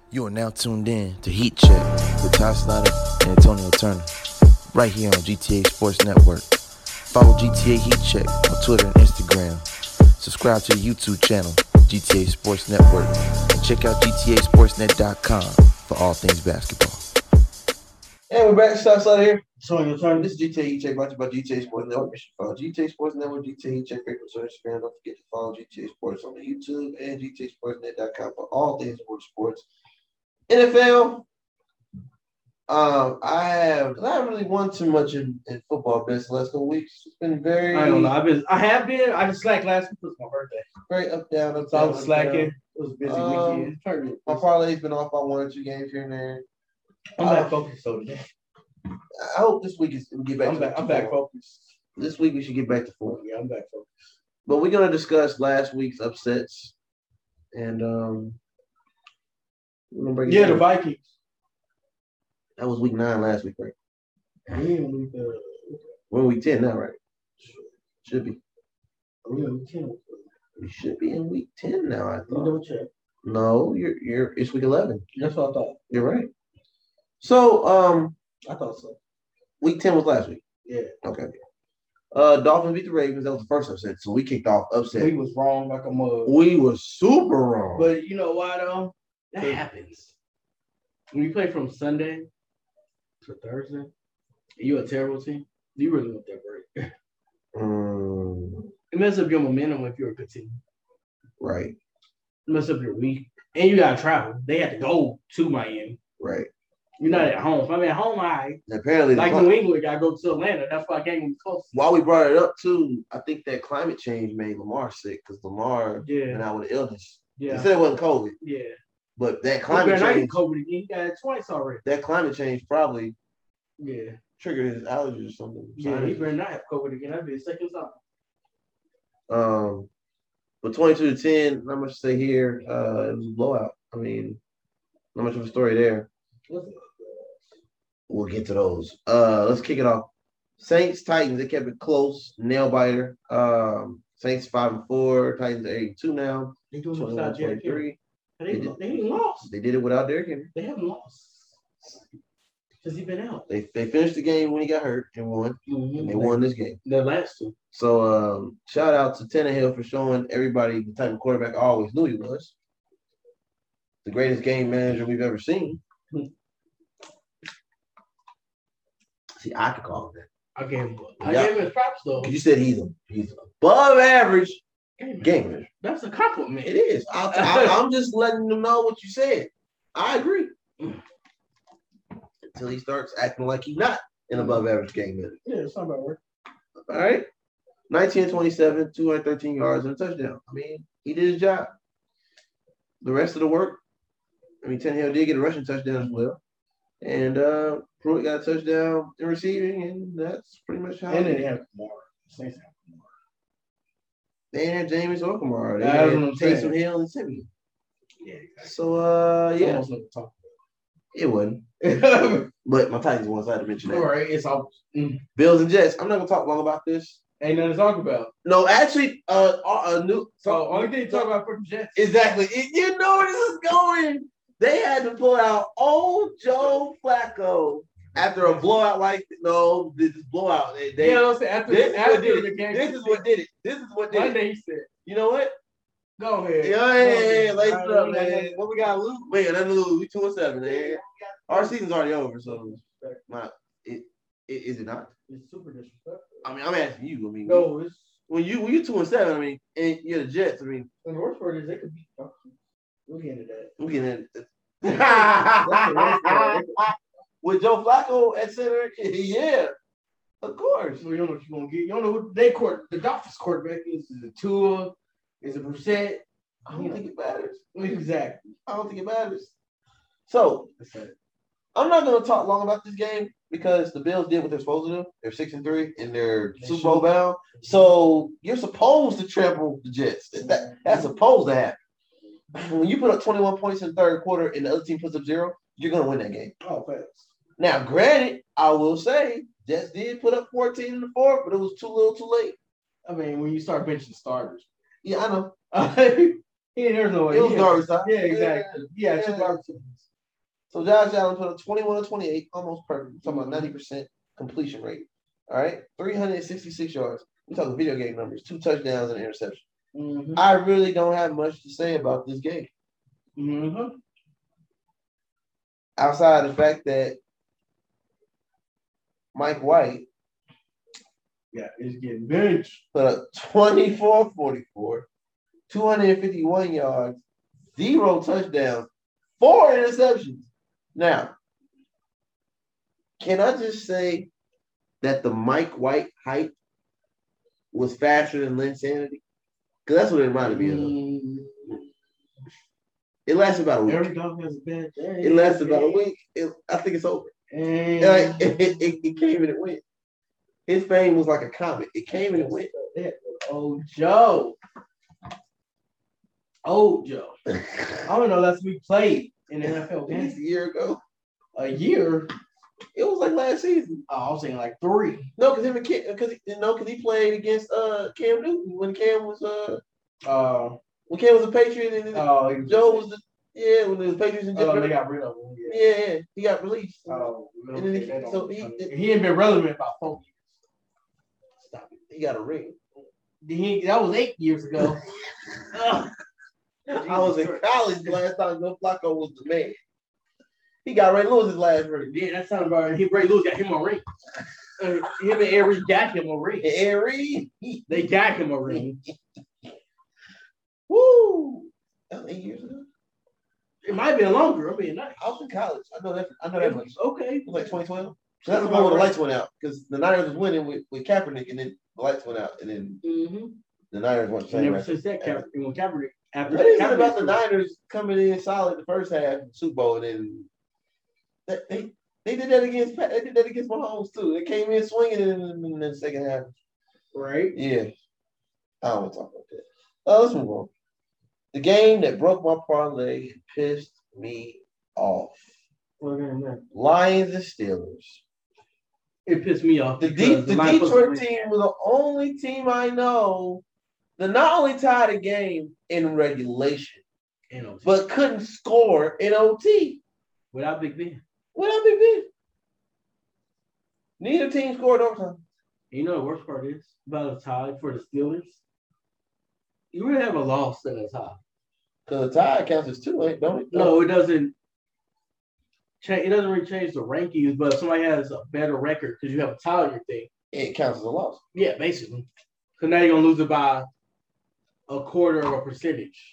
You are now tuned in to Heat Check with Ty Snyder and Antonio Turner, right here on GTA Sports Network. Follow GTA Heat Check on Twitter and Instagram. Subscribe to the YouTube channel, GTA Sports Network, and check out GTASportsNet.com for all things basketball. And we're back, Ty Snyder here. Antonio Turner. This is GTA Heat Check, brought to you by GTA Sports Network. Follow GTA Sports Network, GTA Heat Check, Facebook, on Instagram. Don't forget to follow GTA Sports on the YouTube and GTASportsNet.com for all things sports. NFL, I haven't really won too much in football this last couple weeks. It's been very. I don't know. I just slacked last week. It was my birthday. Very up down. So I was slacking. It was a busy weekend. My parlay's been off by 1 or 2 games here and there. I'm back focused so today. I hope this week we get back. I'm back focused. This week we should get back to 4. Yeah, I'm back focused. But we're gonna discuss last week's upsets and the Vikings. That was week 9 last week, right? We're in week 10 now, right? Should be. Week 10. We should be in week 10 now, I thought. You don't check. No, it's week 11. That's what I thought. You're right. So, I thought so. Week 10 was last week. Yeah. Okay. Dolphins beat the Ravens. That was the first upset. So we kicked off upset. We was wrong like a mug. We were super wrong. But you know why though? That happens. When you play from Sunday to Thursday, you're a terrible team. You really want that break. It messes up your momentum if you're a good team. Right. It messes up your week. And you gotta travel. They had to go to Miami. Right. You're not at home. I mean, at home, apparently, like New England, got to go to Atlanta. That's why I game was close. While we brought it up, too, I think that climate change made Lamar sick because Lamar went out with illness. Yeah. He said it wasn't COVID. Yeah. But that climate change. COVID again. He got it twice already. That climate change probably triggered his allergies or something. Yeah, he better not have COVID again. That'd be the second time. But 22-10, not much to say here. It was a blowout. I mean, not much of a story there. We'll get to those. Let's kick it off. Saints, Titans, they kept it close. Nail biter. Saints 5-4. Titans are 8-2 now. They doing it without Derrick Henry. They ain't lost. They did it without Derrick Henry. They haven't lost. Because he's been out. They finished the game when he got hurt and won. Mm-hmm. And they won this game. The last two. So shout out to Tannehill for showing everybody the type of quarterback I always knew he was. The greatest game manager we've ever seen. See, I could call him that. I gave him his props though. You said he's above average game manager. That's a compliment. It is. I'm just letting them know what you said. I agree. Until he starts acting like he's not an above average game manager. Yeah, it's not about work. All right. 19-27, 213 yards and a touchdown. I mean, he did his job. The rest of the work, Tannehill did get a rushing touchdown as well. And Pruitt got a touchdown in receiving, and that's pretty much how. And they have Kamara. They didn't have James or Kamara. They had Taysom Hill and Simeon. Yeah, exactly. So, yeah. It wasn't. But my Titans ones, I had to mention that. All right, it's all. Bills and Jets. I'm not going to talk long about this. Ain't nothing to talk about. No, actually, only thing to talk about for the Jets. Exactly. You know where this is going. They had to pull out old Joe Flacco after a blowout this blowout. The game. This is what did it. Monday he said, you know what? Go ahead. Yeah, lace it up, man. What we got to lose? Man, nothing to lose. We 2-7, man. Our season's already over, so is it not? It's super disrespectful. I'm asking you. No, it's when you 2-7. And you're the Jets. And the worst part is they could beat. We'll get into that. We'll get into that. With Joe Flacco at center, yeah, of course. Well, you don't know what you're gonna get. You don't know who the Dolphins quarterback is. Is it Tua? Is it Brissett? I don't think it matters. Exactly. I don't think it matters. So I'm not gonna talk long about this game because the Bills did what they're supposed to do. They're 6-3 and they're Super Bowl bound. So you're supposed to trample the Jets. That's supposed to happen. When you put up 21 points in the third quarter and the other team puts up 0, you're going to win that game. Oh, fast. Now, granted, I will say, Jets did put up 14 in the fourth, but it was too little too late. When you start benching starters. Yeah, I know. There's no way. It was garbage time. Yeah, exactly. Yeah, two garbage times. So Josh Allen put up 21 of 28, almost perfect. We're talking about 90% completion rate. All right, 366 yards. We're talking video game numbers, 2 touchdowns and an interception. Mm-hmm. I really don't have much to say about this game. Mm-hmm. Outside of the fact that Mike White is getting benched. put up 24-44, 251 yards, 0 touchdowns, 4 interceptions. Now, can I just say that the Mike White hype was faster than Linsanity? Because that's what it reminded me of. It lasted about a week. Every dog has a bad day. It lasted about a week. I think it's over. It came and it went. His fame was like a comet. It came and it went. Oh, Joe. I don't know. That's we played in the NFL At least game. a year ago. A year? It was like last season. Oh, I was saying like 3. No, because he played against Cam Newton when Cam was a Patriot and Joe was when the Patriots and they got rid of him. Yeah, he got released. And then he ain't been relevant about 4 years. Stop it. He got a ring. That was 8 years ago. I was in college the last time Joe Flacco was the man. He got Ray Lewis' last ring. Yeah, that sounds about right. Ray Lewis got him a ring. Him and Ed Reed got him a ring. Ed Reed? They got him a ring. Woo! That was 8 years ago. It might have been longer. I mean, nice. I was in college. I know that much. Okay. It was like 2012. So that's the one where the lights went out because the Niners was winning with Kaepernick, and then the lights went out, and then the Niners weren't playing. Never since that Kaepernick. What is it about the Niners coming in solid the first half of the Super Bowl, and then they did that against Mahomes too. They came in swinging in the second half. Right. Yeah. I don't want to talk about that. Let's move on. The game that broke my parlay and pissed me off. Lions and Steelers. It pissed me off. The Detroit team was the only team I know that not only tied a game in regulation, but couldn't score in OT. Without Big Ben. Neither team scored overtime. You know the worst part is about a tie for the Steelers? You really have a loss than a tie. Because a tie counts as 2, don't it? No, it doesn't. It doesn't really change the rankings, but if somebody has a better record because you have a tie on your thing, it counts as a loss. Yeah, basically. Because now you're going to lose it by a quarter of a percentage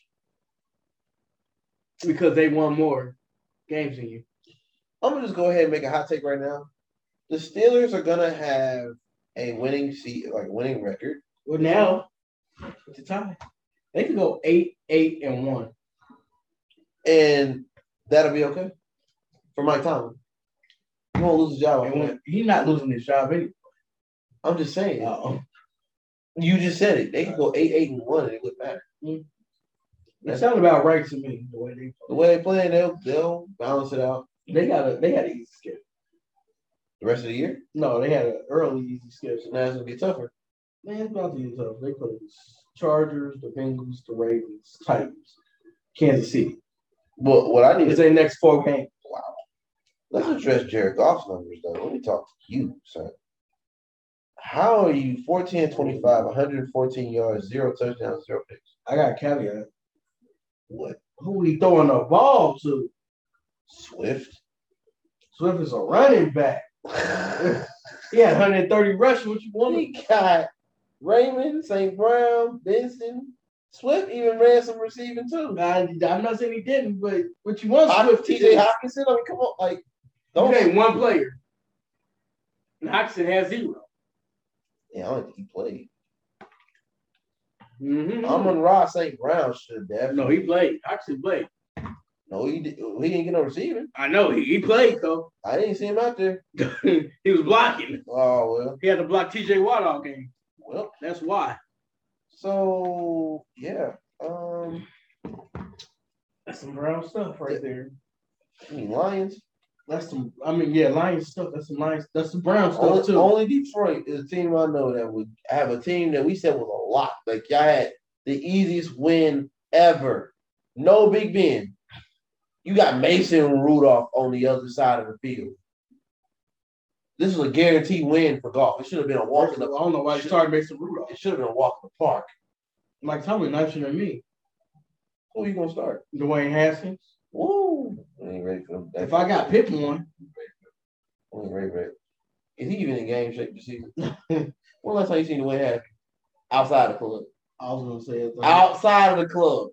because they won more games than you. I'm going to just go ahead and make a hot take right now. The Steelers are going to have a winning record. Well, now it's a tie. They could go 8-1. And that'll be okay for Mike Tomlin. He won't lose his job. He's not losing his job anyway. I'm just saying. You just said it. They could go 8-1 and it wouldn't matter. That sounds about right to me. The way they play, they'll balance it out. They had an easy schedule. The rest of the year? No, they had an early easy schedule. Now it's gonna get tougher. Man, it's about to get tough. They play the Chargers, the Bengals, the Ravens, Titans, Kansas City. Well, what I need is their next 4 games. Wow. Let's address Jared Goff's numbers though. Let me talk to you, sir. How are you 14-25, 114 yards, 0 touchdowns, 0 picks? I got a caveat. What? Who he throwing the ball to? Swift. Swift is a running back. He had 130 rushing. What you want? He got Raymond, St. Brown, Benson. Swift even ran some receiving too. I'm not saying he didn't, but what you want? Swift, TJ Hockenson. I mean, come on, don't name one player. And Hockenson has 0. Yeah, I don't think he played. Mm-hmm. Amon-Ra St. Brown should have definitely. No, he played. Hockenson played. No, he didn't get no receiving. I know he played though. I didn't see him out there. He was blocking. Oh well. He had to block TJ Watt all game. Well, that's why. So yeah, that's some Brown stuff right there. I mean Lions. That's some. I mean, yeah, Lions stuff. That's some Lions. That's some Brown stuff too. Only Detroit is a team I know that would have a team that we said was a lot. Like y'all had the easiest win ever No Big Ben. You got Mason Rudolph on the other side of the field. This was a guaranteed win for golf. It should have been a walk in the. I don't know why you started Mason Rudolph. It should have been a walk in the park. Mike Tomlin nicer than me. Who are you gonna start? Dwayne Haskins. Woo! I ain't ready for them. If I got picked one. I ain't ready. Is he even in game shape this season? When last time you seen Dwayne Haskins? Outside the club. I was gonna say it. Outside of the club.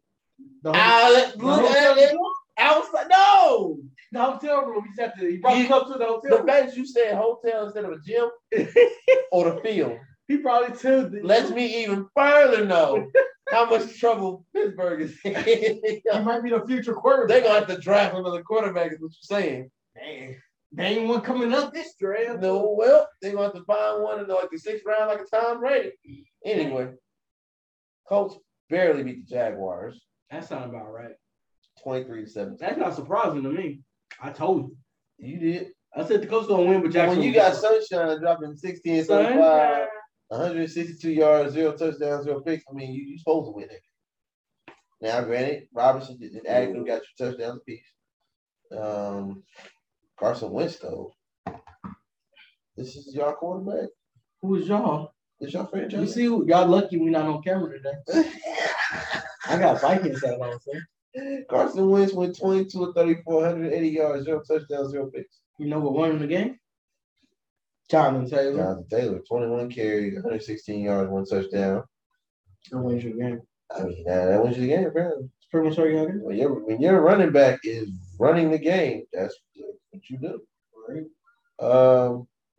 Outside. No. The hotel room. He brought the club to the hotel room. The fact that you said hotel instead of a gym or the field. He probably took it. Lets me even further know how much trouble Pittsburgh is in. He might be the future quarterback. They're going to have to draft another quarterback, is what you're saying. Dang. There ain't one coming up this draft. No, well, they're going to have to find one in the 6th round like a Tom Brady. Anyway, Colts barely beat the Jaguars. That sounds about right. 23-17. That's not surprising to me. I told you. You did. I said the Colts don't win, but Jackson. When you got Sunshine dropping 16-35, 162 yards, 0 touchdowns, 0 picks, I mean, you supposed to win it. Now, granted, Robinson and Agnew got your touchdowns apiece. Carson Wentz, though. This is y'all quarterback. Who is y'all? It's your franchise. You see, y'all lucky we not on camera today. I got Vikings hat on, sir. Carson Wentz went 22 of 34, 180 yards, 0 touchdowns, 0 picks. You know what won in the game? Jonathan Taylor, 21 carries, 116 yards, 1 touchdown. That wins your game. I mean, that wins you the game, apparently. It's pretty much all you got to do. When your running back is running the game, that's what you do. Right?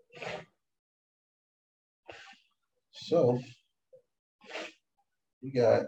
So, you got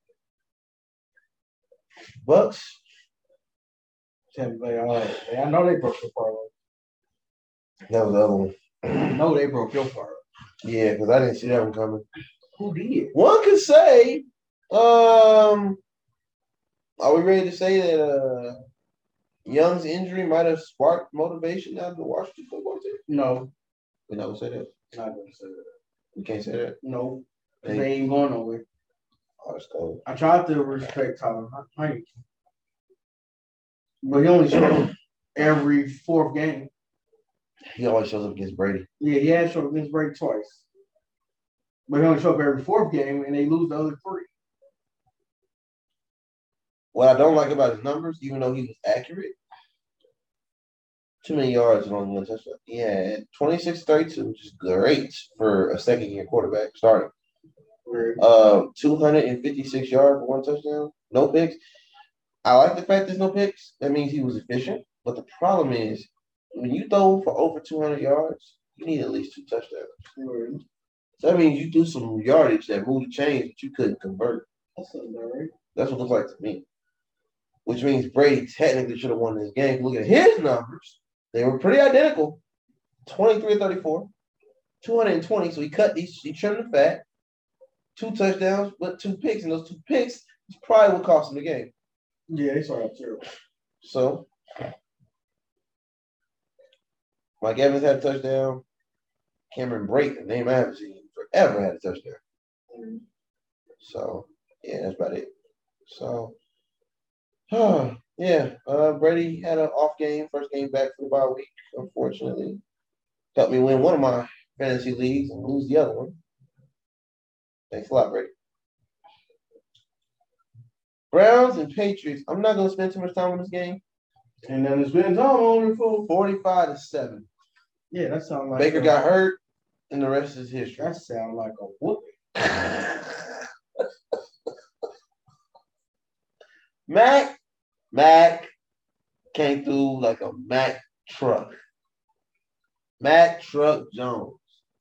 Bucks. Tampa Bay, all right. I know they broke your parlay. That was the other one. No, they broke your parlay. Yeah, because I didn't see that one coming. Who did? One could say, are we ready to say that Young's injury might have sparked motivation out of the Washington football team? No. We're not going to say that? Not going to say that. We can't say that? No. They ain't going nowhere. Oh, that's cool. I tried to respect Tyler Heineke. But he only shows up every 4th game. He always shows up against Brady. Yeah, he has showed up against Brady twice. But he only shows up every 4th game, and they lose the other 3. What I don't like about his numbers, even though he was accurate, too many yards and only 1 touchdown. He had 26-32, which is great for a second-year quarterback starting. 256 yards for 1 touchdown, no picks. I like the fact there's no picks. That means he was efficient. But the problem is, when you throw for over 200 yards, you need at least 2 touchdowns. So that means you do some yardage that moved the chains that you couldn't convert. That's what it looks like to me. Which means Brady technically should have won this game. Look at his numbers. They were pretty identical. 23-34, 220. So he trimmed the fat. 2 touchdowns, but 2 picks. And those 2 picks is probably what cost him the game. Yeah, they started terrible. So, Mike Evans had a touchdown. Cameron Brate, the name I haven't seen forever, had a touchdown. Mm-hmm. So, yeah, that's about it. So, yeah, Brady had an off game, first game back for the bye week, unfortunately. Helped me win one of my fantasy leagues and lose the other one. Thanks a lot, Brady. Browns and Patriots. I'm not going to spend too much time on this game. And then it's been time on it for 45-7. Yeah, that sounds like Baker got hurt, and the rest is history. That sounds like a whooping. Mac came through like a Mack truck. Mack Truck Jones.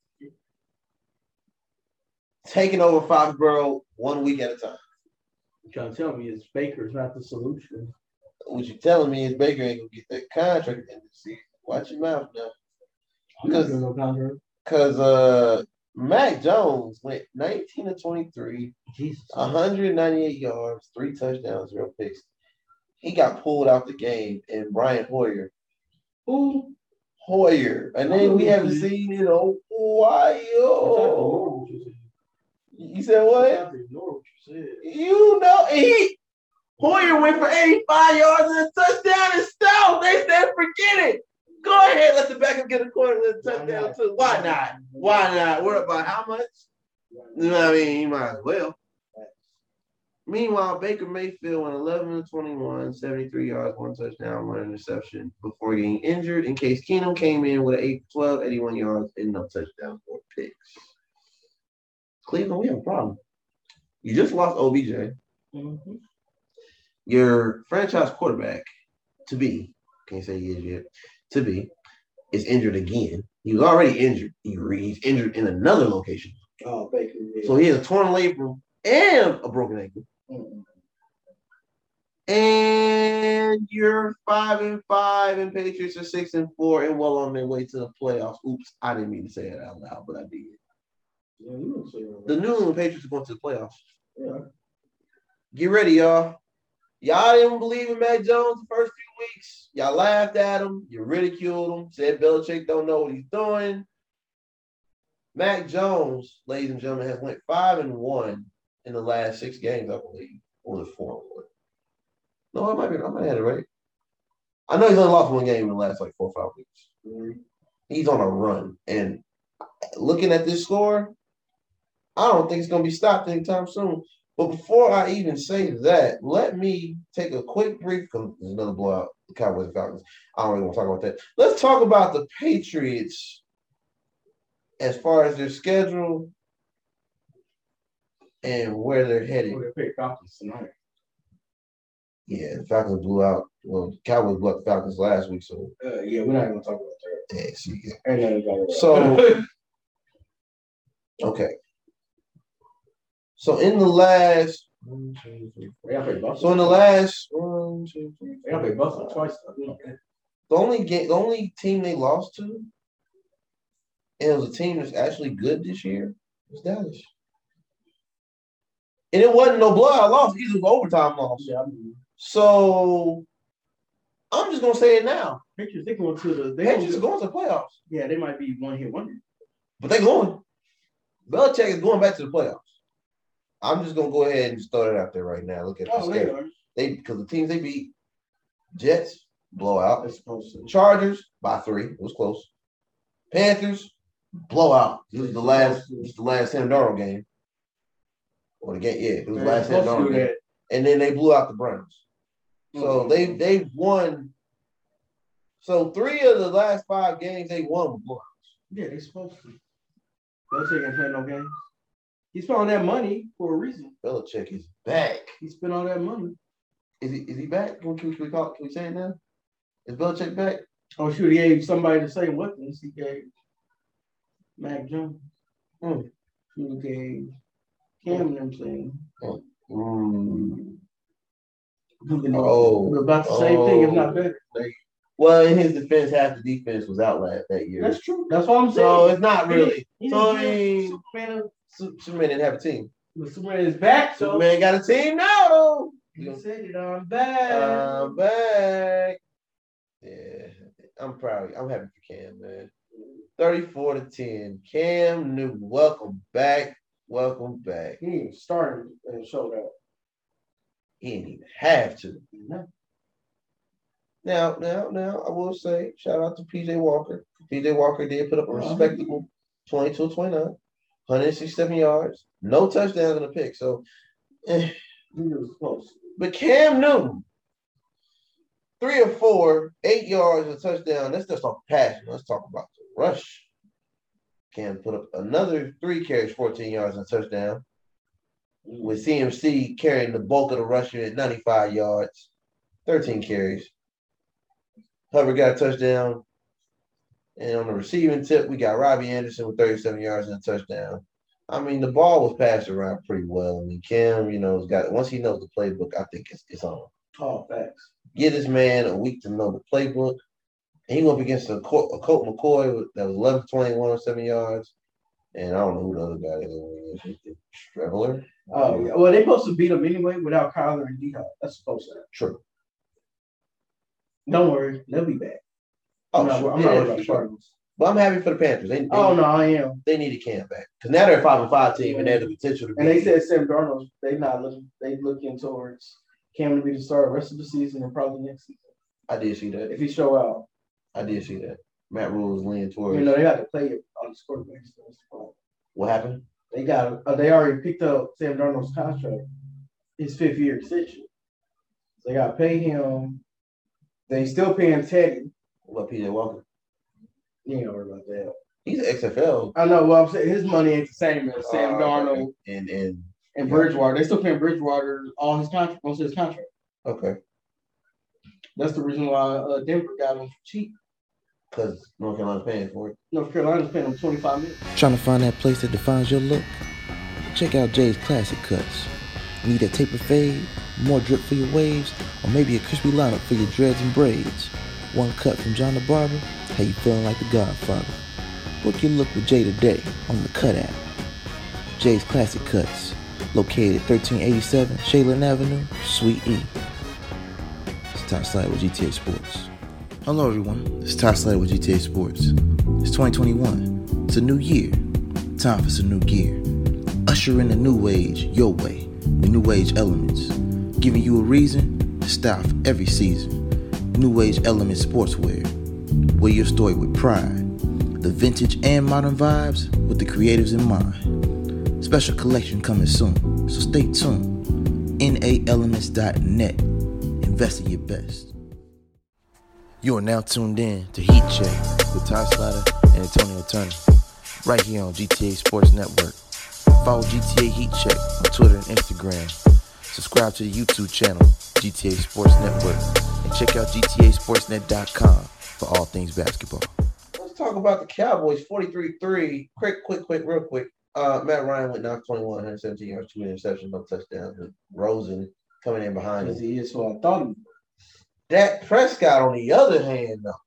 Taking over Foxborough 1 week at a time. You're trying to tell me is Baker's not the solution. What you're telling me is Baker ain't going to get that contract at the end of the season. Watch your mouth now. Because Mac Jones went 19-23, 198 yards, 3 touchdowns, 0 picks. He got pulled out the game, and Brian Hoyer. Who? Hoyer. A name we haven't seen in a while. You said what? I ignore what you said. You know, Hoyer went for 85 yards and a touchdown and stout. They said, forget it. Go ahead, let the backup get a corner and a touchdown too. Why not? Why not? What about how much? You know what I mean? You might as well. Meanwhile, Baker Mayfield went 11-21, 73 yards, 1 touchdown, 1 interception before getting injured. In case Keenum came in with an 8-12, 81 yards, and no touchdown, 4 picks. Cleveland, we have a problem. You just lost OBJ. Mm-hmm. Your franchise quarterback, to be, can't say he is yet, to be, is injured again. He was already injured. He's injured in another location. Oh, Baker. Yeah. So he has a torn labrum and a broken ankle. Mm-hmm. And you're 5-5, and Patriots are 6-4, and well on their way to the playoffs. Oops, I didn't mean to say it out loud, but I did. Yeah, the New England Patriots are going to the playoffs. Yeah. Get ready, y'all. Y'all didn't believe in Mac Jones the first few weeks. Y'all laughed at him. You ridiculed him. Said Belichick don't know what he's doing. Mac Jones, ladies and gentlemen, has went 5-1 in the last 6 games, I believe. Or was it 4-1? No, I might have it right. I know he's only lost 1 game in the last 4 or 5 weeks. Mm-hmm. He's on a run. And looking at this score, I don't think it's going to be stopped anytime soon. But before I even say that, let me take a quick brief, because there's another blowout, the Cowboys and Falcons. I don't really want to talk about that. Let's talk about the Patriots as far as their schedule and where they're headed. They play Falcons tonight. Yeah, the Falcons blew out. Well, the Cowboys blew out the Falcons last week, so. Yeah, we're not even going to talk about that. Yeah, see, yeah. Ain't nothing about it. So, okay. So in the last, they gotta play Buffalo. So in the last 1, 2, 3, they gotta play Buffalo twice. The only team they lost to, and it was a team that's actually good this year, was Dallas. And it wasn't no blowout loss; it was an overtime loss. Yeah, so I'm just gonna say it now. Patriots, they going to the. Patriots are going to the playoffs. Yeah, they might be one hit wonder, but they going. Belichick is going back to the playoffs. I'm just gonna go ahead and start it out there right now. Look at the schedule. Because the teams they beat: Jets, blowout. Chargers by 3. It was close. Panthers, blowout. This is the last Sam Darnold game. Or the game, yeah, it was the last Sam Darnold game. And then they blew out the Browns. So they've won. So 3 of the last 5 games they won with blowouts. Yeah, they're supposed to. Belichick ain't playing no games. He spent all that money for a reason. Belichick is back. He spent all that money. Is he back? Can we say it now? Is Belichick back? Oh, shoot, he gave somebody the same weapons he gave Mac Jones. He gave Cam them thing. About the same thing, if not better. Well, in his defense, half the defense was out that year. That's true. That's what I'm saying. So it's not really. So I mean, Superman didn't have a team. But Superman is back. So Superman got a team now, though. You said it. I'm back. I'm back. Yeah, I'm proud. I'm happy for Cam, man. 34-10. Cam Newton, welcome back. Welcome back. He didn't start and showed up. He didn't even have to. No. Now, I will say, shout out to PJ Walker. PJ Walker did put up a respectable 22-29, 167 yards, no touchdowns in a pick. So, he was close. But Cam Newton, 3 or 4, 8 yards, a touchdown. Let's just talk passion. Let's talk about the rush. Cam put up another 3 carries, 14 yards, and a touchdown. With CMC carrying the bulk of the rushing at 95 yards, 13 carries. Hubbard got a touchdown. And on the receiving tip, we got Robbie Anderson with 37 yards and a touchdown. I mean, the ball was passed around pretty well. I mean, Cam, has got, once he knows the playbook, I think it's on. Oh, facts. Give this man a week to know the playbook. And he went up against a Colt McCoy that was 11-21, 7 yards. And I don't know who the other guy is. Streveler. Oh, yeah. Well, they're supposed to beat him anyway without Kyler and D-Hop. That's supposed to happen. True. Don't worry. They'll be back. Oh, I'm not worried about Cardinals. But I'm happy for the Panthers. I am. They need a Cam back. Because now they're a 5-5 team and they have the potential to be. And they said Sam Darnold, they're not looking. They looking towards Cam to be the starter the rest of the season and probably next season. I did see that. If he show out. I did see that. Matt Rule was leaning towards. You know, they got to play it on the quarterback. What happened? They already picked up Sam Darnold's contract, his 5th-year extension. They got to pay him. They still paying Teddy. What about PJ Walker? You ain't worry about that. He's an XFL. I know. Well, I'm saying his money ain't the same as Sam Darnold and Bridgewater. They still paying Bridgewater all his contract, most of his contract. Okay. That's the reason why Denver got him cheap. Because North Carolina's paying for it. North Carolina's paying him $25 million. Trying to find that place that defines your look? Check out Jay's Classic Cuts. Need a taper fade, more drip for your waves, or maybe a crispy lineup for your dreads and braids? One cut from John the Barber, how you feeling like the Godfather? Book your look with Jay today on the Cut app. Jay's Classic Cuts, located at 1387 Shaylin Avenue, Suite E. It's Ty Slider with GTA Sports. Hello everyone, it's Ty Slider with GTA Sports. It's 2021. It's a new year. Time for some new gear. Usher in the new age your way. The new age elements. Giving you a reason to style for every season. New age element sportswear. Wear your story with pride. The vintage and modern vibes with the creatives in mind. Special collection coming soon, so stay tuned. NAElements.net. Invest in your best. You are now tuned in to Heat Check with Ty Slider and Antonio Turner, right here on GTA Sports Network. Follow GTA Heat Check on Twitter and Instagram. Subscribe to the YouTube channel, GTA Sports Network, and check out GTASportsNet.com for all things basketball. Let's talk about the Cowboys, 43-3. Real quick. Matt Ryan went down 21, 117 yards, 2 interceptions, no touchdowns. With Rosen coming in behind him. Because he is what I thought he was. Dak Prescott, on the other hand, though,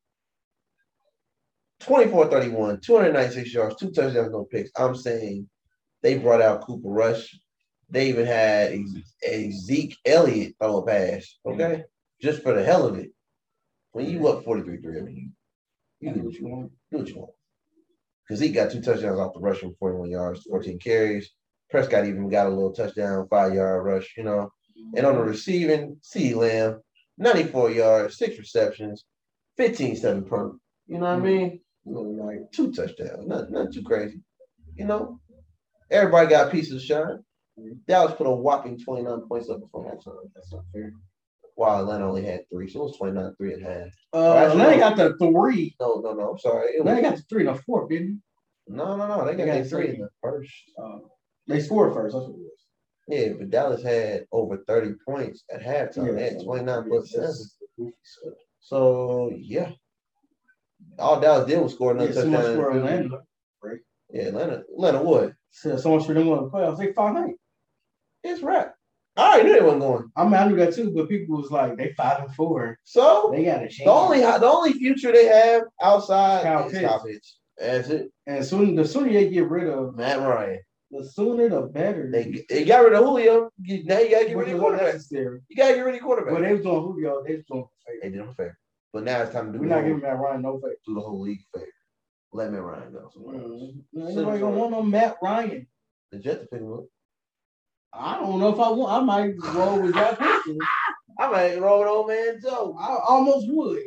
24-31, 296 yards, 2 touchdowns, no picks. I'm saying they brought out Cooper Rush. They even had a Zeke Elliott throw a pass, okay? Just for the hell of it. When you up 43-3, I mean, you do what you want. Do what you want. Because Zeke got 2 touchdowns off the rushing, 41 yards, 14 carries. Prescott even got a little touchdown, 5-yard rush, you know. And on the receiving, CeeDee Lamb, 94 yards, 6 receptions, 15-7 per. You know what I mean? You know, like 2 touchdowns. Nothing too crazy. You know? Everybody got a piece of shine. Dallas put a whopping 29 points up before halftime. That's not fair. While Atlanta only had 3, so it was 29-3 at half. Atlanta got the 3. No. I'm sorry. Atlanta got the 3 and the 4, didn't No. They got 3 in the first. They scored first. That's what it was. Yeah, but Dallas had over 30 points at halftime. Yeah, they had 29 plus 7. So, yeah. All Dallas did was score another touchdown. So much for Atlanta. Right? Yeah, Atlanta what? So much for them going to the playoffs. They 5-8. It's right. I already knew they wasn't going. I mean, I knew that too, but people was like, they 5-4. So they got a chance. The only future they have outside is Kyle Pitts. That's it. And the sooner they get rid of Matt Ryan, the sooner the better. They got rid of Julio. Now you gotta get rid of quarterback. You gotta get rid of quarterback. Well, they was doing Julio. They was doing favor. They did him a favor. But now it's time to do. We're not giving Matt Ryan no favor. Do the whole league a favor. Let Matt Ryan go. Nobody gonna want no Matt Ryan. The Jets pick him up. I don't know if I want. I might roll with that person. I might roll with old man Joe. I almost would.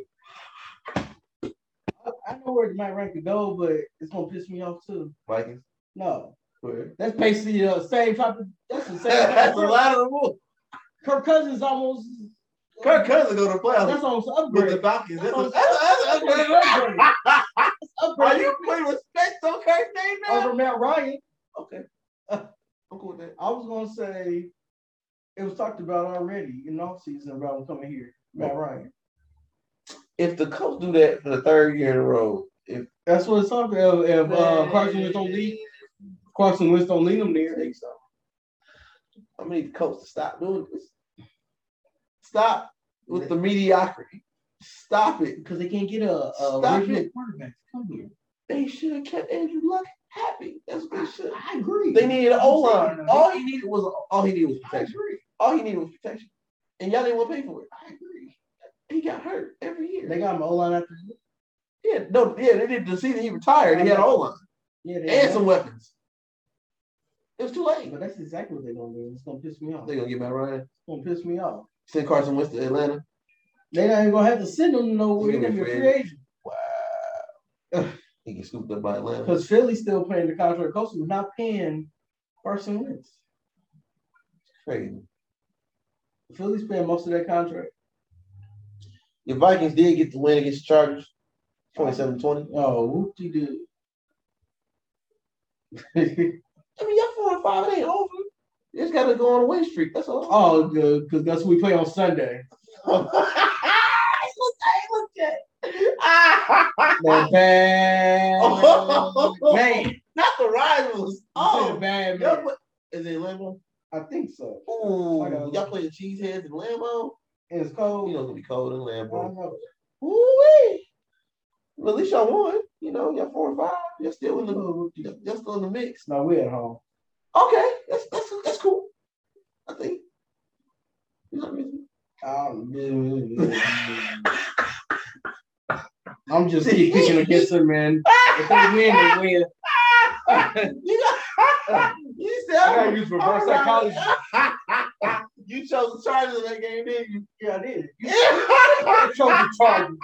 I know where Matt Ryan could go, but it's gonna piss me off too. Vikings? No. Where? That's basically the same type of. That's the same. That's a lot of the move. Kirk Cousins almost. Kirk Cousins go to the playoffs. That's almost upgrade. With the Falcons. That's upgrade. Are you putting respect on Kirk's name now? Over Matt Ryan. Okay. I'm cool with that. I was gonna say it was talked about already in offseason about him coming here. Matt Ryan. If the Colts do that for the 3rd year in a row, if that's what it's talking about, if Carson Wentz don't lead them there, they stop. I need the Colts to stop doing this. Stop with the mediocrity. Stop it. Because they can't get a original quarterback to come here. They should have kept Andrew Luck happy. That's what they should. I agree. They needed an O-line. All he needed was protection. All he needed was protection. And y'all didn't want to pay for it. I agree. He got hurt every year. They got him O-line after this. They did the season he retired. He had an O-line. Yeah, and some weapons. It was too late. But that's exactly what they're going to do. It's going to piss me off. They're going to get Matt Ryan. It's going to piss me off. Send Carson Wentz to Atlanta. They not even gonna have to send him nowhere. He's gonna be a free agent. Wow. He get scooped up by Atlanta. Because Philly's still paying the contract. Coach was not paying Carson Wentz. Crazy. Philly's paying most of that contract. The Vikings did get the win against the Chargers, 27-20. Oh, whoop-de-doo. I mean, y'all 4-5, it ain't over. You just got to go on a win streak. That's all. Oh, good, because that's what we play on Sunday. Look at The bad man. Not the rivals. Oh, the bad man. Is it Lambeau? I think so. Ooh, y'all play the Cheeseheads in Lambeau? It's cold. You know it's gonna be cold in Lambeau. I know. Ooh-wee. Well, at least y'all won. You know, y'all 4-5. You're still in the mix. No, we're at home. Okay, that's cool. I think. I'm just keep picking against them, man. If they win, they win. You said I gotta use reverse psychology. You chose the Chargers in that game, didn't you? Yeah, I did. You chose the Chargers.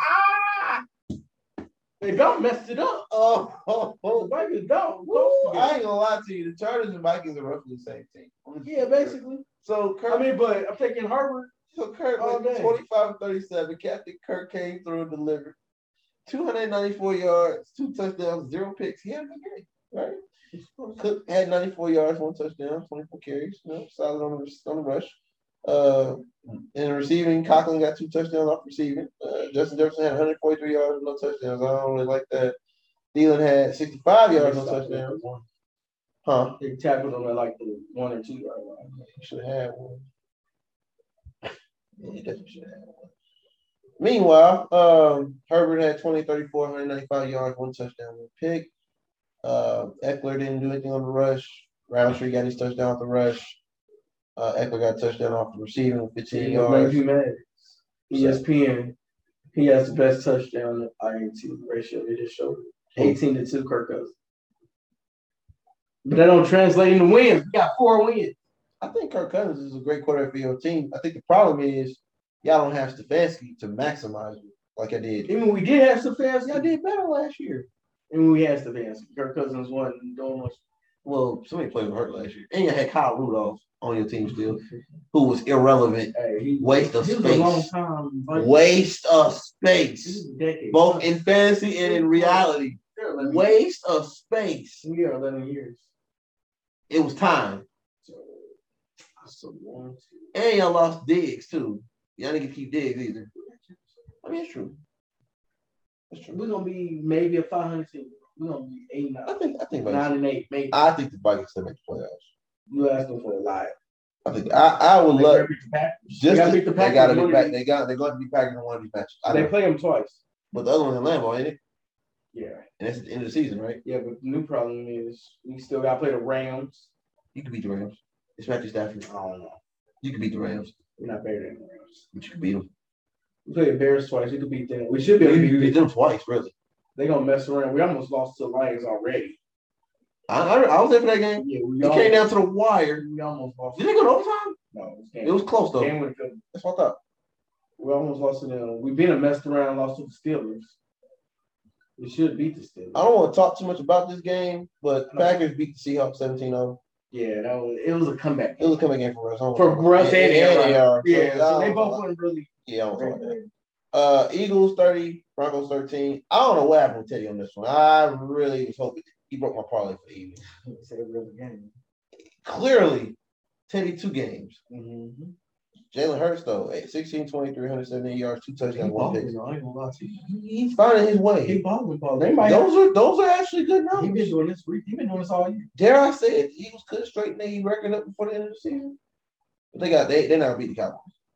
They don't mess it up. The Vikings don't. I ain't gonna lie to you. The Chargers and Vikings are roughly the same team. Yeah, basically. So Kirk, but I'm taking Herbert. So Kirk went 25-37. Captain Kirk came through and delivered 294 yards, 2 touchdowns, 0 picks. He had a good game, right? Cook had 94 yards, 1 touchdown, 24 carries. You know, solid on the rush. In receiving, Conklin got 2 touchdowns off receiving. Justin Jefferson had 143 yards, no touchdowns. I don't really like that. Thielen had 65 yards, no touchdowns. Huh? They tackled him at like the 1 or 2 yard line. Should have had one. Yeah, he definitely should have had one. Meanwhile, Herbert had 34, 195 yards, 1 touchdown, 1 pick. Eckler didn't do anything on the rush. Roundtree got his touchdown off the rush. Eckler got a touchdown off the receiving with 15 yards. ESPN, he has the best touchdown INT ratio. They just showed it. 18-2 Kirk Cousins. But that don't translate into wins. We got 4 wins. I think Kirk Cousins is a great quarterback for your team. I think the problem is y'all don't have Stefanski to maximize it like I did. Even when we did have Stefanski, I did better last year. And when we had Stefanski, Kirk Cousins wasn't doing much. Well, somebody played with hurt last year. And you had Kyle Rudolph on your team still, who was irrelevant. Hey, waste of space. A long time. Waste of space. Both in fantasy and in reality. Waste of space. We are 11 years. It was time. And y'all lost Diggs too. Y'all didn't keep Diggs either. I mean, it's true. It's true. We're gonna be maybe a 500 team. We're gonna be 8-9. I think 9-8, maybe. I think the Vikings still make the playoffs. You asking for a lot. I think I would love just to beat the Packers. They gotta be back. They're going to be Packers in one of these matches. They play them twice. But the other one's in Lambeau, ain't it? Yeah. And that's at the end of the season, right? Yeah, but the new problem is we still got to play the Rams. You can beat the Rams. It's Matthew Stafford. I don't know. You can beat the Rams. We're not better than the Rams. But you can beat them. We played the Bears twice. We could beat them. We should be able to beat them twice, really. They're going to mess around. We almost lost to the Lions already. I was there for that game. Yeah, it came down to the wire. We almost lost. Did they go to overtime? No. It was close, though. That's what I thought. We almost lost to them. We've been messed around and lost to the Steelers. We should beat the Steelers. I don't want to talk too much about this game, but Packers beat the Seahawks 17-0. Yeah, it was a comeback. It was a comeback game for us. For Russ and AR. Yeah, so they both weren't really. Yeah, I don't talk about that. Eagles 30, Broncos 13. I don't know what happened with Teddy on this one. I really was hoping he broke my parlay for the Eagles. Clearly, Teddy 2 games. Mm-hmm. Jalen Hurts, though, 16, 23, 178 yards, 2 touchdowns, 1 pick. He's finding his way. He balling. Those are actually good numbers. He's been doing this. He's been doing this all year. Dare I say it? Eagles could straighten their record up before the end of the season. But they're not gonna beat the Cowboys.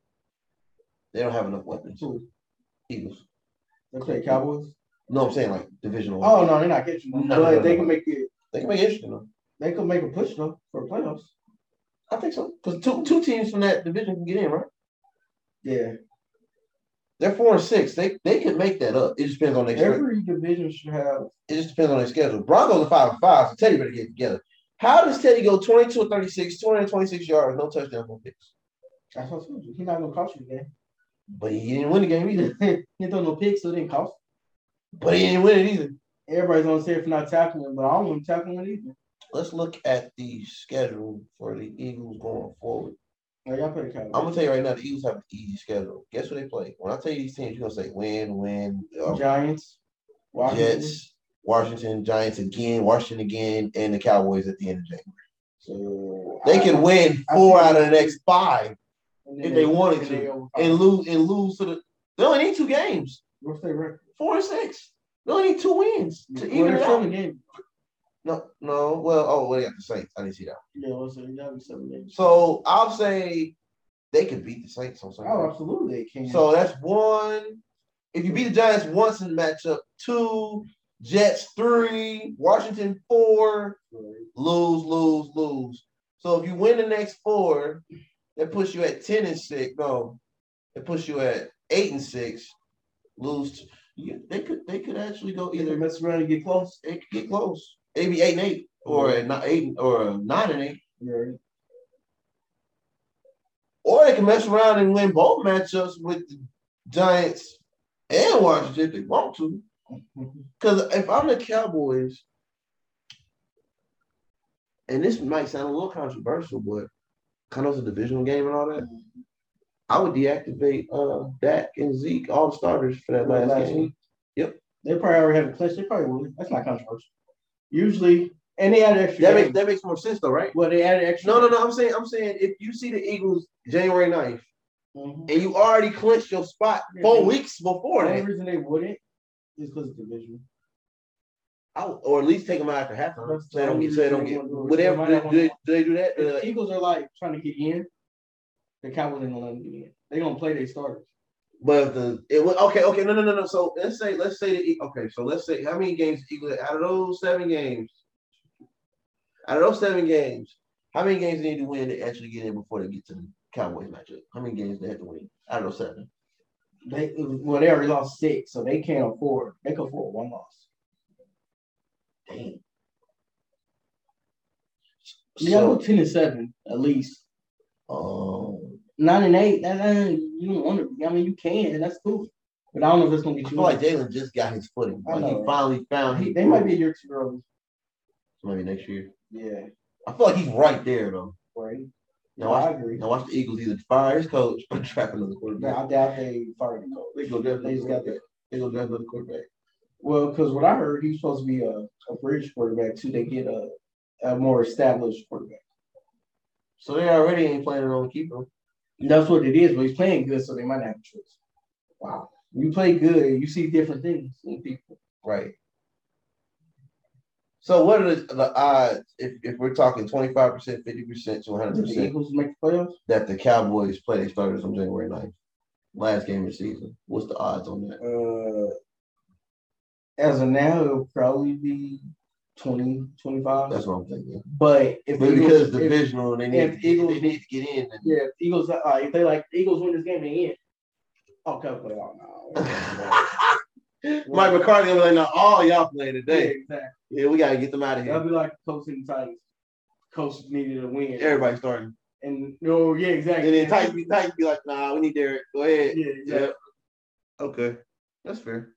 They don't have enough weapons. Eagles. They play Cowboys? No, I'm saying like divisional. Oh no, they're not getting them. But they can make it. They can make it interesting though. They could make a push though for playoffs. I think so. Because two teams from that division can get in, right? Yeah. They're 4-6. They can make that up. It just depends on their schedule. Every division should have. It just depends on their schedule. Broncos are 5-5, so Teddy better get it together. How does Teddy go 22-36, 226 yards, no touchdowns, no picks? That's what I told you. He's not gonna cost you the game. But he didn't win the game either. He didn't throw no picks, so it didn't cost. But he didn't win it either. Everybody's gonna say it for not tackling, but I don't want to tackle it either. Let's look at the schedule for the Eagles going forward. Oh, y'all play the Cowboys. I'm gonna tell you right now, the Eagles have an easy schedule. Guess what they play? When I tell you these teams, you're gonna say win. Giants, Washington. Jets, Washington, Giants again, Washington again, and the Cowboys at the end of January. So they can win 4 out of the next 5 if they wanted to, and lose to the. They only need 2 games. What's their record? 4-6. They only need 2 wins to even it out. 7 games. No. Well, they got the Saints. I didn't see that. Yeah, so you got 7 games. So I'll say they can beat the Saints on Sunday. Oh, absolutely, they can. So that's 1. If you beat the Giants once in the matchup, 2. Jets 3, Washington 4, lose. So if you win the next 4, that puts you at 10-6. No, it puts you at 8-6. Lose. They could actually go either mess around and get close. They could get close. Maybe 8-8 or 8 or 9-8. Yeah. Or they can mess around and win both matchups with the Giants and Washington if they want to. Because if I'm the Cowboys, and this might sound a little controversial, but kind of a divisional game and all that, I would deactivate Dak and Zeke, all the starters for that last game. Week. Yep. They probably already have a clutch. They probably will. That's not controversial. Usually, and they added extra. That makes more sense though, right? Well, they added extra. No. I'm saying if you see the Eagles January 9th, and you already clinched your spot 4 weeks before that. The only reason they wouldn't is because of division. Or at least take them out after halftime. So they don't get whatever. Do they do that? The Eagles are like trying to get in. The Cowboys ain't gonna let them get in. They're gonna play their starters. But no. So let's say So let's say how many games the Eagles out of those 7 games? How many games they need to win to actually get in before they get to the Cowboys matchup? How many games they have to win out of those 7? They already lost 6, so they can't afford. They can afford 1 loss. Damn. You gotta go 10-7 at least. 9-8. That you don't want to. I mean, you can. That's cool. But I don't know if it's gonna get you. I feel like Jalen just got his footing. He finally found. They might be a year too early. Maybe next year. Yeah. I feel like he's right there though. Right. Now I agree. Now watch the Eagles either fire his coach or trap another quarterback. I doubt they fired the coach. They go draft another quarterback. Well, because what I heard, he's supposed to be a bridge quarterback too. They get a more established quarterback. So they already ain't planning on keeping him. That's what it is, but he's playing good, so they might not have a choice. Wow. When you play good, you see different things in people. Right. So what are the odds if we're talking 25%, 50% to 100%? The Eagles make the playoffs? That the Cowboys play their starters on January 9th. Last game of the season. What's the odds on that? As of now, it'll probably be 20, 25. That's what I'm thinking. But because divisional, they need to get in. If Eagles, if they the Eagles win this game, they in. Okay, playoff now. Mike McCarthy will be like, no, all y'all playing today. Yeah, exactly. Yeah, we gotta get them out of here. That'll be like Coach and Titans. Coach needed a win. Everybody starting. And yeah, exactly. And then Titans be like, nah, we need Derek. Go ahead. Yeah, exactly. Yep. Okay. That's fair.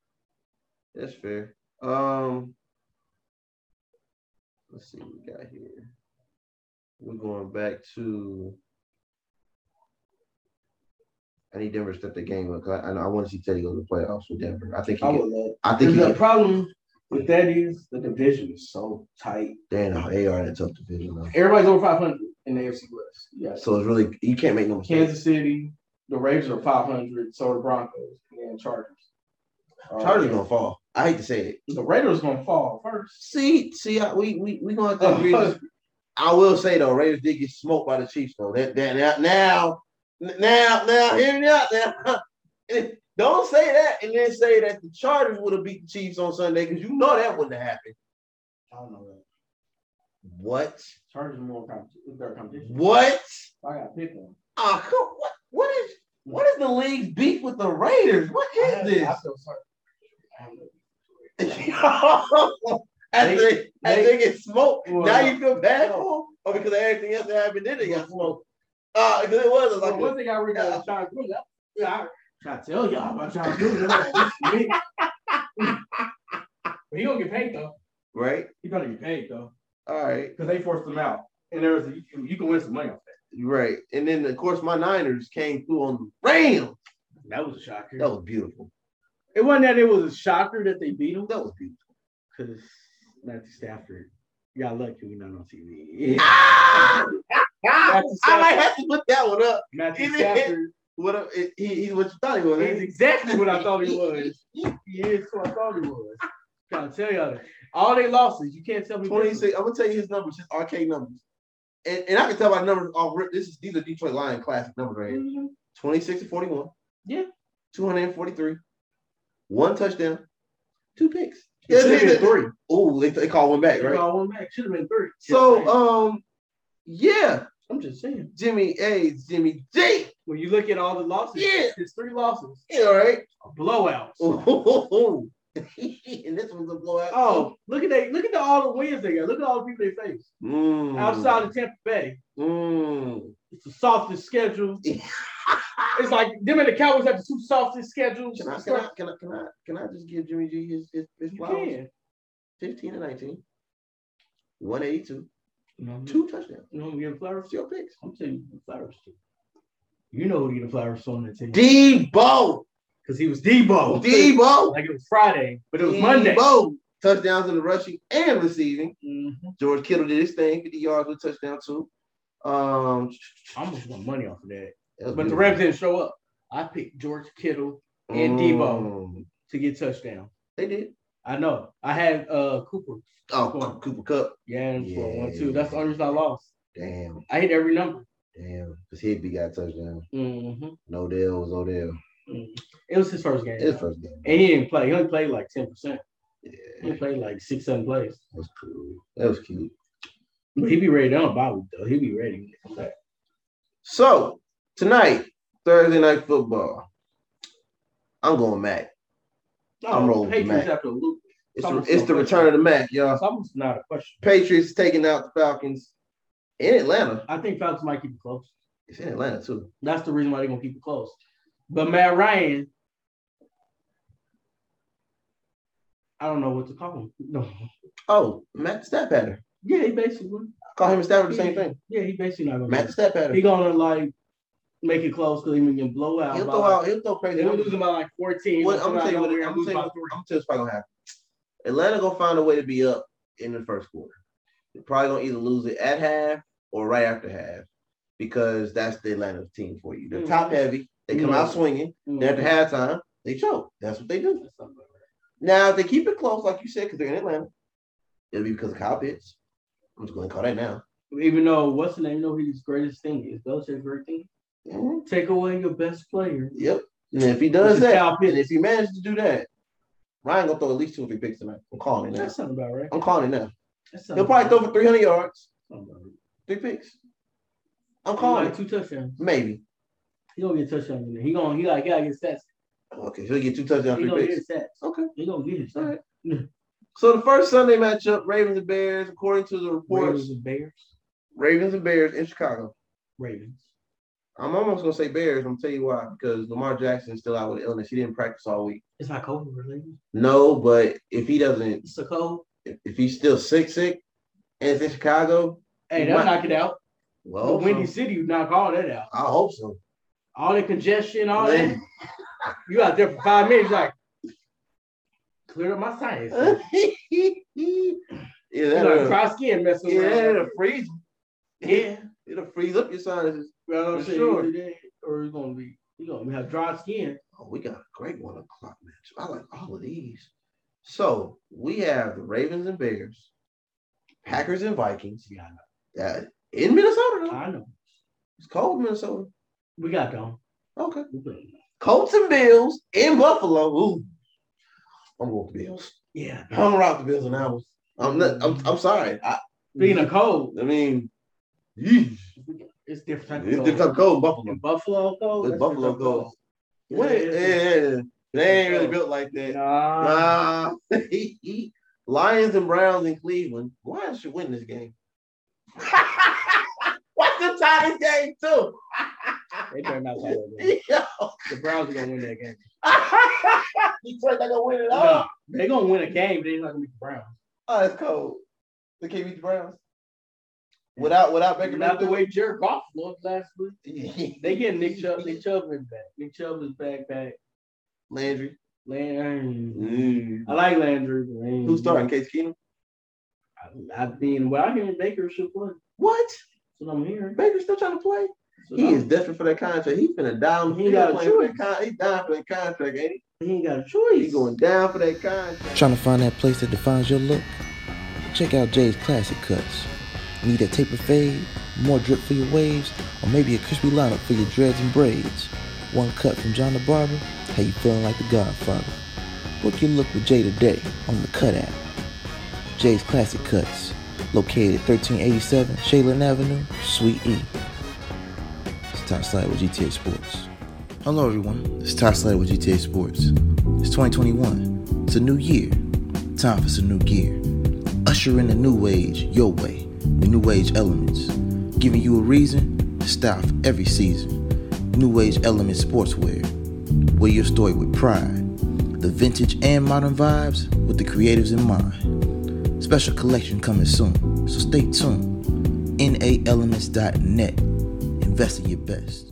Let's see what we got here. We're going back to. I need Denver to step the game up because I want to see Teddy go to the playoffs with Denver. I think the problem with that is the division is so tight. Damn, they are in a tough division though. Everybody's over 500 in the AFC West. Yeah. So it's really you can't make no mistakes. Kansas City, the Ravens are 500, so are the Broncos and Chargers. Chargers gonna fall. I hate to say it. The Raiders gonna fall first. See, we gonna have to agree. I will say though, Raiders did get smoked by the Chiefs though. Now, hear me out now. Don't say that and then say that the Chargers would have beat the Chiefs on Sunday because you know that wouldn't have happened. I don't know that. What? Chargers are more competition. What? I got to pick one. Oh, come what is the league's beef with the Raiders? What is this? I feel sorry. As they get smoked, now you feel bad for them? Or because of everything else that happened, then they got smoked? Because it was like one thing I read about Sean Gruden. I try to tell y'all about Sean Gruden. But he gonna get paid though. Right? He gonna get paid though. All right. Because they forced him out. And you can win some money off that. Right. And then of course my Niners came through on the Rams. That was a shocker. That was beautiful. It wasn't that it was a shocker that they beat him. That was beautiful. Because Matthew Stafford, y'all lucky we're not on TV. I might have to put that one up. Matthew Stafford. He's what you thought he was. He's exactly what I thought he was. He is what I thought he was. I'm trying to tell y'all that. All they losses, you can't tell me. 26. I'm gonna tell you his numbers, his arcade numbers. And I can tell by numbers off. These are Detroit Lions classic numbers right here. Mm-hmm. 26-41. Yeah. 243. 1 touchdown. 2 picks. It should have been 3. Oh, they called one back, right? They called one back. Should have been 3. So, yeah. I'm just saying. Jimmy G. When you look at all the losses, it's 3 losses. Yeah, all right. Blowouts. And this one's a blowout. Oh, look at all the wins they got. Look at all the people they face. Outside of Tampa Bay. It's the softest schedule. It's like them and the Cowboys have the 2 softest schedules. Can I just give Jimmy G his flowers? 15-19. 182. 2 touchdowns. You know who getting flowers? Your picks. I'm telling you the flowers too. You know who getting flowers on that team. Debo. Because he was Debo. Debo. Like it was Friday, but it was Monday. Debo. Touchdowns in the rushing and receiving. Mm-hmm. George Kittle did his thing, 50 yards with a touchdown too. I almost won money off of that. But the Rams didn't show up. I picked George Kittle and Debo to get touchdown. They did. I know. I had Cooper. Oh, Cooper Kupp. Yeah, and for 1-2. That's the only reason I lost. Damn. I hit every number. Damn. Because Higby got a touchdown. Mm-hmm. No Odell was Odell. Mm-hmm. It was his first game. His first game. And he didn't play. He only played like 10%. Yeah. He played like 6-7 plays. That was cool. That was cute. But he'd be ready on bye week, though. He'd be ready when they come back. So, tonight, Thursday Night Football. I'm going Mac. I'm rolling with Mac. Have to lose. It's the return of the Mac, y'all. It's almost not a question. Patriots taking out the Falcons in Atlanta. I think Falcons might keep it close. It's in Atlanta, too. That's the reason why they're going to keep it close. But Matt Ryan, I don't know what to call him. No. Oh, Matt the Stat Pattern. Yeah, he basically. Call him a stat the same thing. Yeah, he basically not going to. Matt the Stat Pattern. He going to, like, make it close because he can blow out. He'll throw crazy. He'll lose by like 14. I'm going to tell you what's probably going to happen. Atlanta going to find a way to be up in the first quarter. They're probably going to either lose it at half or right after half because that's the Atlanta team for you. They're top heavy. They come out swinging. Then at the halftime, they choke. That's what they do. Now, if they keep it close, like you said, because they're in Atlanta, it'll be because of Kyle Pitts. I'm just going to call that now. Even though, what's the name? His greatest thing is Belichick's great thing. Mm-hmm. Take away your best player. Yep. And if he does that, and if he manages to do that, Ryan going to throw at least 2 or 3 picks tonight. I'm calling it now. That sounds about right. I'm calling it now. He'll probably throw for 300 yards. 3 picks. I'm calling like 2 touchdowns. Maybe. He gonna get touchdowns in there. He gotta get stats. Okay, he'll get 2 touchdowns, 3 picks. Get stats. Okay, he gonna get his stats. Right. So the first Sunday matchup, Ravens and Bears, according to the reports. Ravens and Bears in Chicago. Ravens. I'm almost gonna say Bears. I'm gonna tell you why. Because Lamar Jackson is still out with illness. He didn't practice all week. It's not COVID related. No, but if he doesn't, it's a cold. If he's still sick, and it's in Chicago, hey, they'll knock it out. Well, Windy City, you knock all that out. I hope so. All the congestion, all that. You out there for 5 minutes, like clear up my sinus. Yeah, that'll dry skin messing around. Yeah, it'll freeze. Yeah, it'll freeze up your sinuses. Well, for sure. Or it's gonna be have dry skin. Oh, we got a great 1 o'clock match. I like all of these. So we have the Ravens and Bears, Packers and Vikings. Yeah, in Minnesota, though. I know. It's cold in Minnesota. We got them. Okay. Colts and Bills in Buffalo. Ooh. I'm going with the Bills. Yeah. I'm gonna rock the Bills and Owls. I'm sorry. Being a cold. I mean, yeesh. It's different. It's different cold in Buffalo. Buffalo cold. It's Buffalo cold. Yeah. They ain't really built like that. Nah. Lions and Browns in Cleveland. Lions should win this game. Watch to tie this game too. They better not tie that game. Yo. The Browns are gonna win that game. Detroit not gonna win it No, all. they're gonna win a game, but they're not gonna beat the Browns. Oh, that's cold. They can't beat the Browns. Without Baker Not the Mayfield. way Jared Goff looked last week. Yeah. They get Nick Chubb. Nick Chubb is back. Nick Chubb is back. Landry. Landry. I like Landry. Who's starting? Case Keenum? I've been well. I hear Baker should play. What? That's what I'm hearing. Baker's still trying to play? He is desperate for that contract. He's finna down. He got a choice. He's down for that contract, ain't he? He ain't got a choice. He's going down for that contract. Trying to find that place that defines your look? Check out Jay's Classic Cuts. Need a taper fade, more drip for your waves, or maybe a crispy lineup for your dreads and braids? One cut from John the Barber, how you feeling like the Godfather? Book your look with Jay today on the Cut app. Jay's Classic Cuts, located at 1387 Shaylin Avenue, Suite E. It's Ty Slider with GTA Sports. Hello everyone, it's Ty Slider with GTA Sports. It's 2021, it's a new year, time for some new gear. Usher in the new age, your way, with New Age Elements, giving you a reason to style for every season. New Age Elements Sportswear, wear your story with pride. The vintage and modern vibes with the creatives in mind. Special collection coming soon, so stay tuned. NAElements.net. Invest in your best.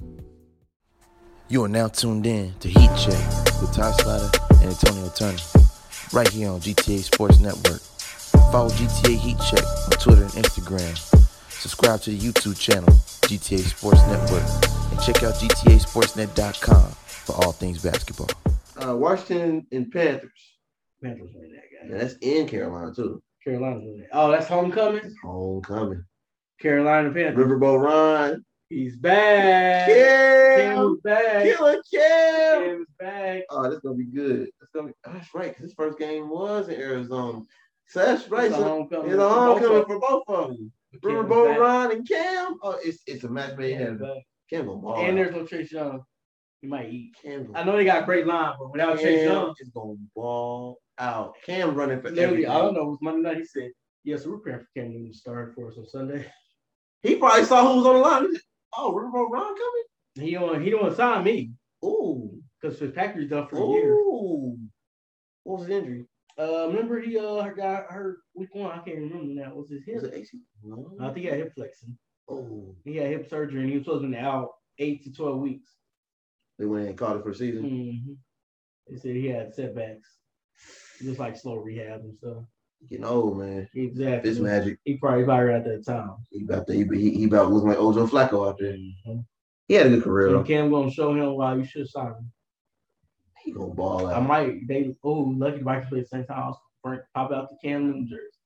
You are now tuned in to Heat Check with Ty Slider and Antonio Turner, right here on GTA Sports Network. Follow GTA Heat Check on Twitter and Instagram. Subscribe to the YouTube channel, GTA Sports Network, and check out GTASportsNet.com for all things basketball. Washington and Panthers. Panthers win that game. Yeah, that's in Carolina too. Carolina's win that. Oh, that's homecoming. It's homecoming. Carolina Panthers. Riverboat Ron. He's back. Cam's back. Killer Cam. Cam's back. Oh, that's gonna be good. That's right, because his first game was in Arizona. So that's right. It's a homecoming. It's a homecoming for both of them. Cam's Riverboat back. Ron and Cam. Oh, it's a match made in Cam's heaven. back. Cam gonna ball. And out. there's no Chase Young. He might eat. Cam I know they got a great line, but without Chase Young, is gonna ball out. Cam running for literally, everything. I don't know. It was Monday night. He said, "Yeah, so we're preparing for Cam Newton to start for us on Sunday." He probably saw who was on the line. He said, oh, Riverboat Ron coming? He don't want to sign me Ooh. because Fitzpatrick's done for a year. Ooh. What was his injury? Remember he got hurt week 1. I can't remember now. Was his Was hip? it AC? No. I think he had hip flexing. Oh. He had hip surgery and he was supposed to be out 8 to 12 weeks. They went in and called it for the season. Mm-hmm. They said he had setbacks, just like slow rehab and stuff. Getting old, man. Exactly. It's magic. He probably at that time. He about looking like Ojo Flacco out there. Mm-hmm. He had a good career So though. Cam gonna show him why you should sign him. He gonna ball I out. might. Lucky the Vikings play at the same time. Frank pop out the Cam Newton jersey.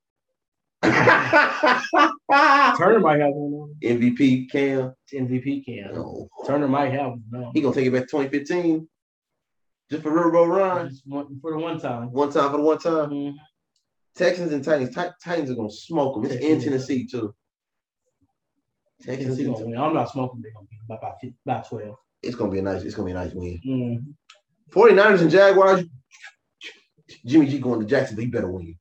Turner might have one on. MVP Cam. MVP Cam. No. Turner might have one. No. He gonna take it back to 2015. Just for Riverboat Ron. Just for the one time. One time for the one time. Mhm. Texans and Titans. Titans are gonna smoke them. It's in Tennessee too. Texans. Tennessee gonna win. I'm not smoking. They're gonna be by 12. It's gonna be a nice win. Mhm. 49ers and Jaguars. Jimmy G going to Jacksonville. He better win.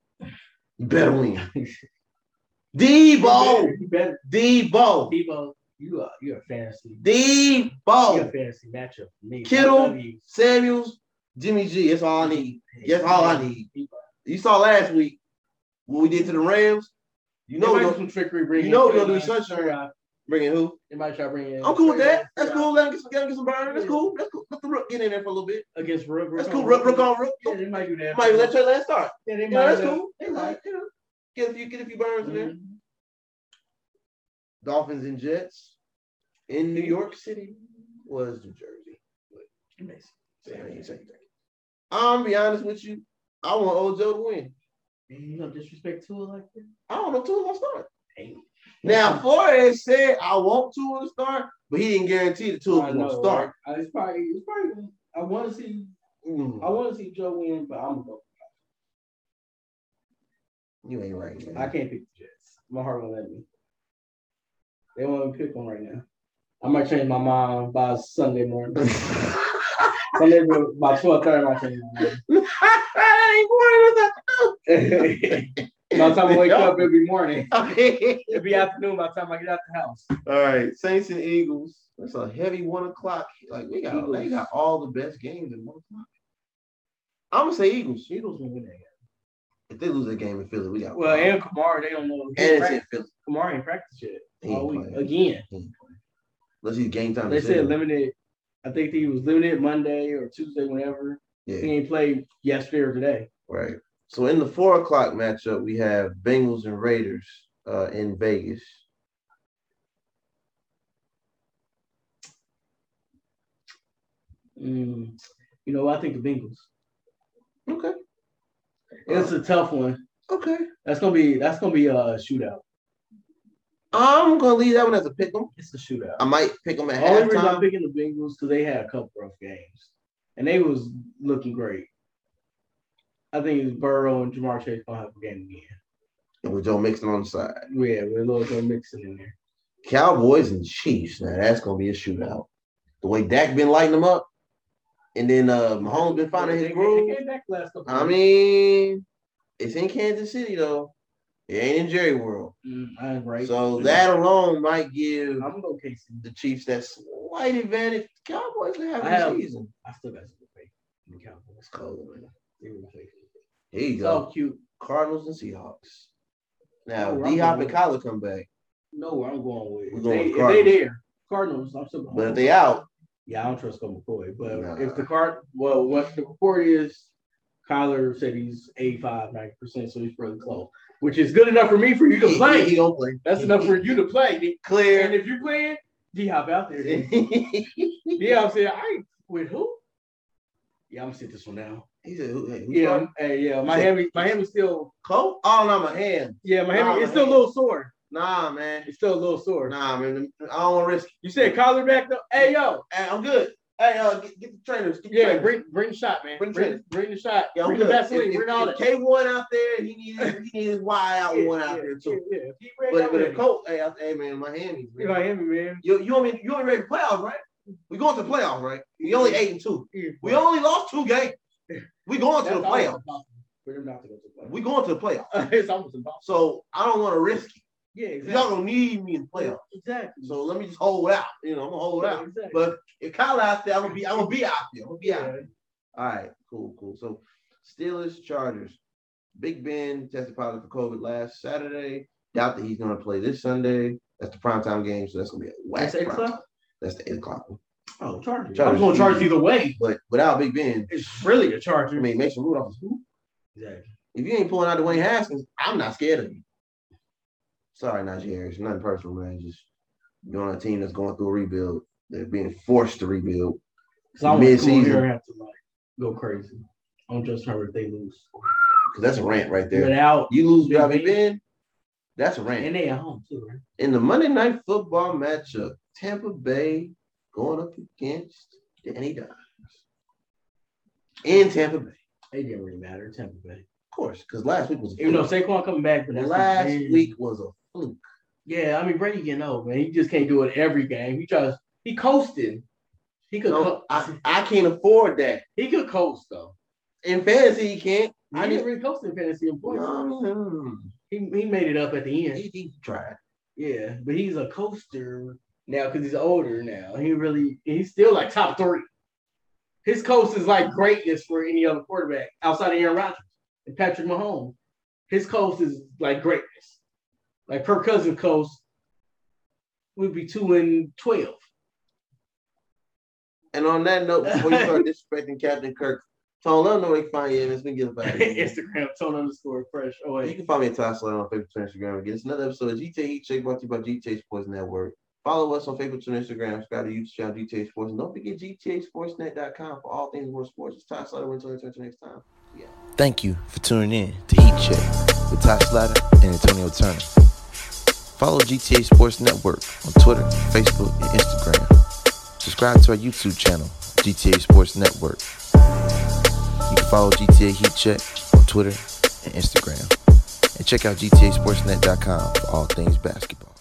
Debo. You better. Debo. Debo, you're a fantasy. You're a Debo. fantasy matchup for me. Kittle, Samuels, Jimmy G. That's all I need. That's all I need. You saw last week what we did to the Rams. You know we're we're gonna do some trickery. you know we're gonna do sunshine. Bringing who? They might try to bring in. I'm cool with that. That's cool. Let him get some burn. That's cool. Let the Rook get in there for a little bit. Against Rook. That's cool. Rook on Rook. Yeah, they might do that. Might let Trey Lance start. Yeah, they might. Yeah, that's do that. cool. They might. Get a few burns in there. Mhm. Dolphins and Jets in New York City was New Jersey. I'm gonna be honest with you. I want Ojo to win. You don't disrespect Tua like that. I don't know if Tua's gonna start. Hey. Now Flores said I want Tua to start, but he didn't guarantee that Tua was gonna start. It's probably. I want to see. I want to see Joe win, but I'm gonna go. You ain't right, man. I can't pick the Jets. My heart won't let me. They won't even pick one right now. I might change my mind by Sunday morning. Sunday by 12:30, I might change my mind. That ain't one of the My By the time I wake up, it'll be morning. Okay. It'll be afternoon by the time I get out the house. All right, Saints and Eagles. That's a heavy 1 o'clock. Like they got all the best games at 1 o'clock. I'm gonna say Eagles. Eagles gonna win that game. If they lose that game in Philly, we got. Well, and Kamara, they don't know. And it's in Philly. Kamara ain't practiced yet. He All week playing. again. Unless he's game time. They said limited. I think he was limited Monday or Tuesday, whenever. Yeah. He ain't played yesterday or today. Right. So in the 4 o'clock matchup, we have Bengals and Raiders in Vegas. You know, I think the Bengals. Okay. It's a tough one. Okay. That's gonna be a shootout. I'm gonna leave that one as a pick 'em. It's a shootout. I might pick them at The only reason I'm halftime. picking the Bengals because they had a couple rough games, and they was looking great. I think Burrow and Jamar Chase gonna have a game again. And with Joe Mixon on the side. Yeah, with a little bit of mixing in there. Cowboys and Chiefs. Now that's gonna be a shootout. The way Dak been lighting them up, and then Mahomes been finding his groove. They came back last couple I weeks. mean, it's in Kansas City though. It ain't in Jerry World. I'm right. So that alone might give I'm gonna go KC. the Chiefs that slight advantage. Cowboys are having a season. I still got some faith in the Cowboys. It's cold, man. They were fake. Here you It's go. all cute. Cardinals and Seahawks. Now, Oh, I'm D-Hop going and Kyler come back. No, I'm going with. We're going with If Cardinals. they there, Cardinals. I'm still going. But if they out, Yeah, I don't trust Colt McCoy. But Nah. if what the report is, Kyler said he's 85-90%, so he's really close, which is good enough for me for you to play. he gonna play. That's enough for you to play. And Clear. if you're playing, D-Hop out there. D-Hop said, "I ain't with who?" Yeah, I'm gonna sit this one down. He said, who Yeah, yeah. Miami still. Cole? Oh, no, my hand. Yeah, Miami. Nah, It's still a little sore. Nah, man. It's still a little sore. Nah, man. I don't want to risk it. You said Kyler back though. Hey yo. Hey, I'm good. Hey, get the trainers. Get the Yeah, trainers. bring the shot, man. Bring Bring the shot. Yeah, I'm bring the good. Vaseline. Bring all if that. K1 out there, he needs his Y out one out there too. Yeah. But if Colt, hey man, my hammies. You know him, man. You want me ready for playoffs, right? We going to the playoffs, right? We only 8-2. We only lost 2 games. We going to the playoffs. For them not to go to the playoffs. We going to the playoffs. It's almost impossible. So I don't want to risk it. Yeah, exactly. Y'all gonna need me in the playoffs. Exactly. So let me just hold out. I'm gonna hold out. Exactly. But if Kyle out there, I'm gonna be out there. I'm gonna be out Yeah. there. All right, cool. So Steelers, Chargers. Big Ben tested positive for COVID last Saturday. Doubt that he's gonna play this Sunday. That's the primetime game, so that's gonna be a whack. That's 8 o'clock? primetime. That's the 8 o'clock one. Oh, Chargers. Chargers. I'm going to Chargers either way. But without Big Ben, It's really a Charger. I mean, Mason Rudolph is who? Exactly. If you ain't pulling out Dwayne Haskins, I'm not scared of you. Sorry, Najee Harris. Nothing personal, man. Just you're on a team that's going through a rebuild. They're being forced to rebuild. So I want to Mid-season. here and have to go crazy. I'm just Herbert if they lose. Because that's a rant right there. Without You lose without Big Ben, that's a rant. and they at home too, right? In the Monday Night Football matchup, Tampa Bay going up against Danny Dimes. In Tampa Bay. It didn't really matter. Tampa Bay. Of course, because last week was a Even though fluke. Saquon coming back, but that's Last the thing. week was a fluke. Yeah, I mean Brady getting old, man. He just can't do it every game. He coasted. He could No, I can't afford that. he could coast though. In fantasy, he can't. I didn't really coast in fantasy points. No, He made it up at the end. he tried. Yeah, but he's a coaster now because he's older now. He's still like top 3. His coast is like greatness for any other quarterback outside of Aaron Rodgers and Patrick Mahomes. His coast is like greatness. Like Kirk Cousins' coast would be 2-12. And on that note, before you start disrespecting Captain Kirk, Tone, let them know where they can find you. And let's get about it. Instagram _fresh. Oh, You wait. can find me at Ty Slater on Facebook and Instagram. And get us another episode of GTA Heat Check brought to you by GTA Sports Network. Follow us on Facebook and Instagram. Subscribe to YouTube channel GTA Sports. And don't forget GTASportsNet.com for all things world sports. It's Ty Slater. Until next time. Yeah. Thank you for tuning in to Heat Check with Ty Slatter and Antonio Turner. Follow GTA Sports Network on Twitter, Facebook, and Instagram. Subscribe to our YouTube channel, GTA Sports Network. You can follow GTA Heat Check on Twitter and Instagram. And check out GTASportsNet.com for all things basketball.